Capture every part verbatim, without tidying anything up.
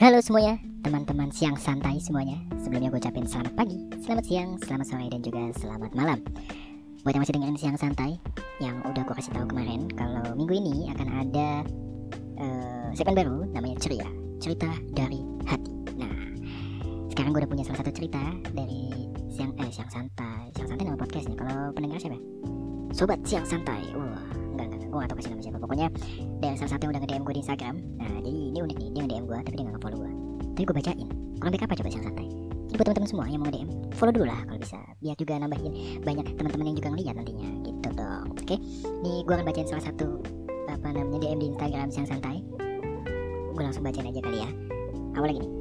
Halo semuanya, teman-teman siang santai semuanya. Sebelumnya gue ucapin selamat pagi, selamat siang, selamat sore, dan juga selamat malam. Buat yang masih dengerin siang santai, yang udah gue kasih tahu kemarin kalau minggu ini akan ada uh, segmen baru namanya Ceria, cerita dari hati. Nah, sekarang gue udah punya salah satu cerita dari siang eh siang santai. Siang santai nama podcastnya. Kalau pendengar siapa? Sobat siang santai. Wah, enggak enggak, gue gak tau kasih nama siapa. Pokoknya dari salah satu yang udah nge-D M gue di Instagram. Nah, jadi ini unik nih, dia nge-D M gue tapi dia gak nge-follow gue. Tapi gue bacain. Kurang baik apa coba siang santai. Jadi buat teman-teman semua yang mau nge-D M, follow dulu lah kalau bisa, biar juga nambahin banyak teman-teman yang juga ngeliat nantinya gitu dong. Oke, nih gue akan bacain salah satu apa namanya D M di Instagram siang santai. Gue langsung bacain aja kali ya. Awalnya gini.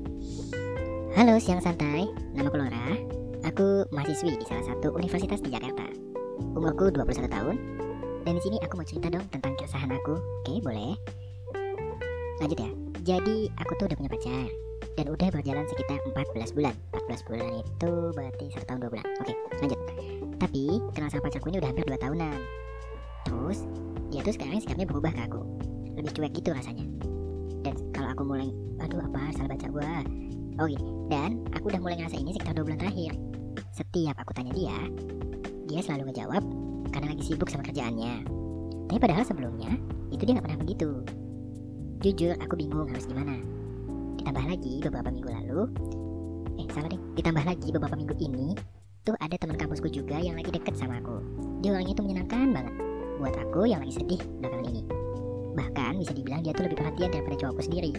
Halo siang santai, nama aku Laura. Aku mahasiswi di salah satu universitas di Jakarta. Umurku dua puluh satu tahun. Dan di sini aku mau cerita dong tentang keresahan aku. Oke, boleh? Lanjut ya. Jadi aku tuh udah punya pacar dan udah berjalan sekitar empat belas bulan. empat belas bulan itu berarti satu tahun dua bulan. Oke, lanjut. Tapi kenal sama pacarku ini udah hampir dua tahunan. Terus dia tuh sekarang sikapnya berubah ke aku. Lebih cuek gitu rasanya. Dan kalau aku mulai, aduh apa salah baca gua. Oh gini. Dan aku udah mulai ngerasa ini sekitar dua bulan terakhir. Setiap aku tanya dia, dia selalu ngejawab karena lagi sibuk sama kerjaannya. Tapi padahal sebelumnya itu dia gak pernah begitu. Jujur aku bingung harus gimana. Ditambah lagi beberapa minggu lalu Eh salah deh Ditambah lagi beberapa minggu ini tuh ada teman kampusku juga yang lagi deket sama aku. Dia orangnya tuh menyenangkan banget buat aku yang lagi sedih belakangan ini. Bahkan bisa dibilang dia tuh lebih perhatian daripada cowokku sendiri.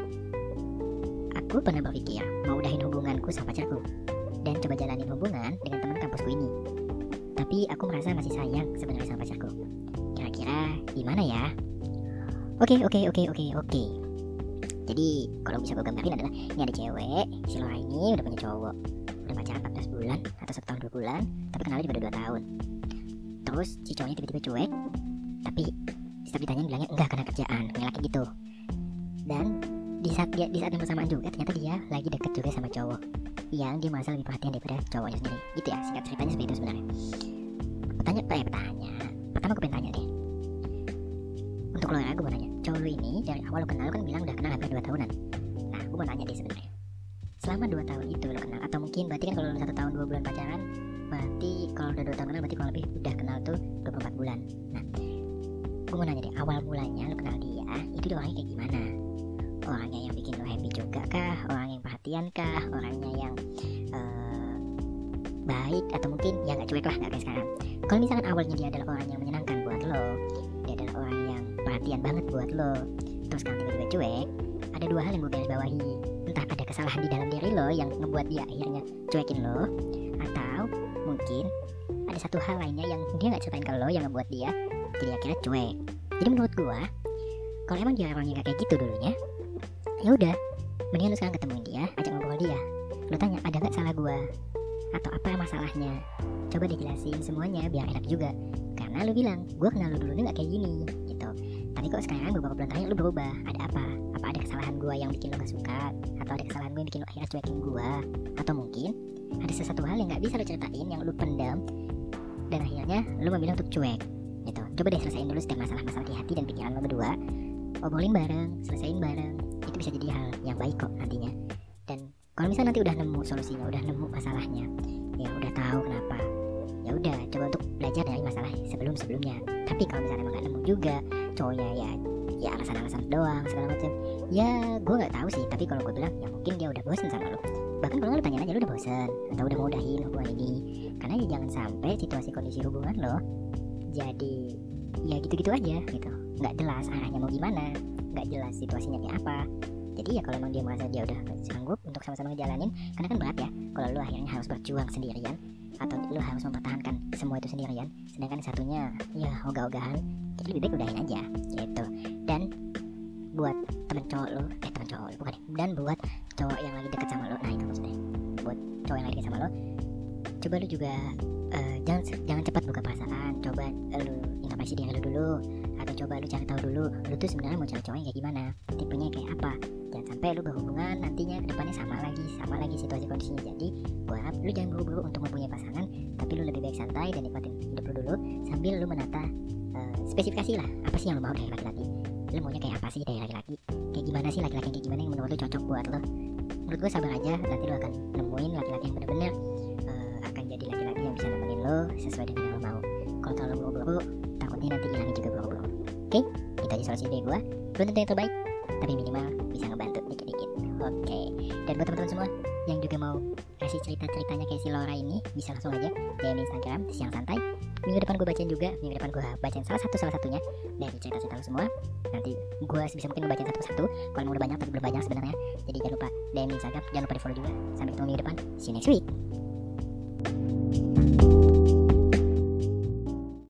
Aku pernah berpikir mau udahin hubunganku sama pacarku dan coba jalanin hubungan dengan teman kampusku ini. Tapi aku merasa masih sayang sebenarnya sama pacarku. Kira-kira gimana ya? Oke, oke, oke, oke, oke. Jadi kalau bisa gue gambarin adalah ini ada cewek, si Laura ini udah punya cowok, udah pacaran empat belas bulan atau satu tahun dua bulan, tapi kenalnya juga udah dua tahun. Terus si cowoknya tiba-tiba cuek, tapi setiap ditanya bilangnya enggak karena kerjaan, kayak laki gitu. Dan di saat dia di saat yang bersamaan juga ternyata dia lagi deket juga sama cowok yang dia merasa lebih perhatian daripada cowoknya sendiri. Gitu ya, singkat ceritanya seperti itu sebenarnya. Pertanyaan, eh pertanyaan. Pertama gue pengen tanya deh. Untuk lo gue mau nanya, cowok lo ini dari awal lo kenal lo kan bilang udah kenal hampir dua tahunan. Nah, gue mau nanya deh sebenarnya. Selama dua tahun itu lo kenal, atau mungkin berarti kan kalau lo satu tahun dua bulan pacaran, berarti kalau udah dua tahun kenal berarti kalau lebih udah kenal tuh dua puluh empat bulan. Nah, gue mau nanya deh, awal mulanya lo kenal dia, itu dia orangnya kayak gimana? Orangnya yang bikin lo happy juga kah? Orang yang perhatian kah? Orangnya yang uh, baik atau mungkin ya nggak cuek lah, nggak kayak sekarang. Kalau misalkan awalnya dia adalah orang yang menyenangkan buat lo, dia adalah orang yang perhatian banget buat lo, terus sekarang tiba-tiba cuek, ada dua hal yang gue garis bawahi. Entah ada kesalahan di dalam diri lo yang ngebuat dia akhirnya cuekin lo, atau mungkin ada satu hal lainnya yang dia nggak ceritain ke lo yang ngebuat dia jadi akhirnya cuek. Jadi menurut gue, kalau emang dia orangnya nggak kayak gitu dulunya, ya udah, mendingan lu sekarang ketemuin dia, ajak ngobrol dia. Lu tanya, ada nggak salah gua? Atau apa masalahnya? Coba dijelasin semuanya biar enak juga. Karena lu bilang, gua kenal lu dulunya nggak kayak gini, gitu. Tapi kok sekarang beberapa bulan terakhir lu berubah? Ada apa? Apa ada kesalahan gua yang bikin lu gak suka? Atau ada kesalahan gua yang bikin lu akhirnya cuekin gua? Atau mungkin ada sesuatu hal yang nggak bisa lu ceritain, yang lu pendam, dan akhirnya lu memilih untuk cuek, gitu. Coba deh selesaiin dulu setiap masalah-masalah di hati dan pikiran lo berdua. Obrolin bareng, selesaiin bareng. Itu bisa jadi hal yang baik kok nantinya. Dan kalau misalnya nanti udah nemu solusinya, udah nemu masalahnya, ya udah tahu kenapa, ya udah coba untuk belajar dari masalah sebelum-sebelumnya. Tapi kalau misalnya emang gak nemu juga, cowoknya ya ya alasan-alasan doang segala macam, ya gue nggak tahu sih. Tapi kalau gue bilang ya mungkin dia udah bosen sama lo. Bahkan kalau lo tanya aja lo udah bosen atau udah mau udahin hubungan ini. Karena ya jangan sampai situasi kondisi hubungan lo jadi ya gitu-gitu aja gitu, nggak jelas arahnya mau gimana, nggak jelas situasinya kayak apa. Jadi ya kalau emang dia merasa dia udah sanggup untuk sama-sama ngejalanin, karena kan berat ya kalau lu akhirnya harus berjuang sendirian atau lu harus mempertahankan semua itu sendirian, sedangkan satunya ya ogah-ogahan. Jadi lebih baik udahin aja gitu. Dan buat temen cowok lu, eh temen cowok lu bukan ya, dan buat cowok yang lagi deket sama lu, nah itu maksudnya buat cowok yang lagi deket sama lu, coba lu juga uh, jangan jangan cepat buka perasaan. Coba lu introspeksi diri lu dulu, atau coba lu cari tahu dulu lu tuh sebenarnya mau cari cowok yang kayak gimana, tipenya kayak apa. Jangan sampai lu berhubungan nantinya kedepannya sama lagi sama lagi situasi kondisinya. Jadi gua harap lu jangan buru-buru untuk mempunyai pasangan, tapi lu lebih baik santai dan nikmatin hidup lu dulu sambil lu menata uh, spesifikasi lah apa sih yang lu mau dari laki-laki. lo maunya kayak apa sih dari laki-laki, kayak gimana sih laki-laki kayak gimana yang menurut lo cocok buat lo. Menurut gue sabar aja, nanti lo akan nemuin laki-laki yang benar-benar uh, akan jadi laki-laki yang bisa nemenin lo sesuai dengan yang lo mau. Kalau terlalu buru-buru, takutnya nanti hilangin juga buru-buru. Oke, itu aja solusi dari gue. Belum tentu yang terbaik, tapi minimal bisa ngebantu dikit-dikit. Oke, dan buat teman-teman semua yang juga mau kasih cerita-ceritanya kayak si Laura ini, bisa langsung aja D M Instagram Siang Santai. Minggu depan gue bacain juga, minggu depan gue bacain salah satu salah satunya dari cerita-cerita lo semua. Nanti gue sebisa mungkin ngebacain satu persatu. Kalau mau udah banyak tapi belum banyak sebenarnya. Jadi jangan lupa D M Instagram, jangan lupa di follow juga. Sampai ketemu minggu depan. See you next week.